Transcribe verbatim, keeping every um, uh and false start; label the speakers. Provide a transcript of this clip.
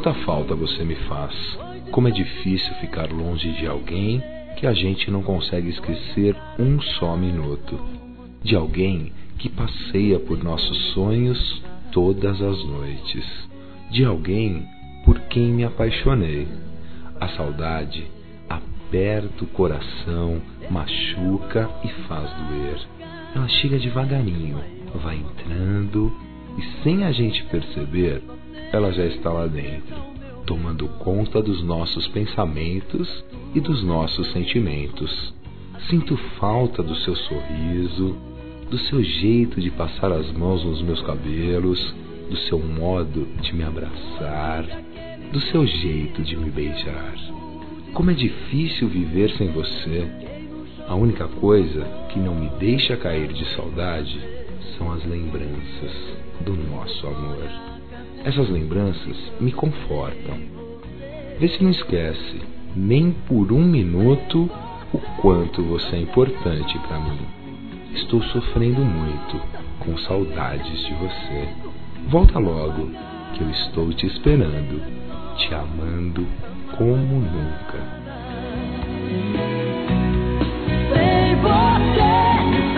Speaker 1: Quanta falta você me faz. Como é difícil ficar longe de alguém que a gente não consegue esquecer um só minuto. De alguém que passeia por nossos sonhos todas as noites. De alguém por quem me apaixonei. A saudade aperta o coração, machuca e faz doer. Ela chega devagarinho, vai entrando e, sem a gente perceber, ela já está lá dentro, tomando conta dos nossos pensamentos e dos nossos sentimentos. Sinto falta do seu sorriso, do seu jeito de passar as mãos nos meus cabelos, do seu modo de me abraçar, do seu jeito de me beijar. Como é difícil viver sem você. A única coisa que não me deixa cair de saudade são as lembranças do nosso amor. Essas lembranças me confortam. Vê se não esquece, nem por um minuto, o quanto você é importante para mim. Estou sofrendo muito, com saudades de você. Volta logo, que eu estou te esperando, te amando como nunca.
Speaker 2: Sem você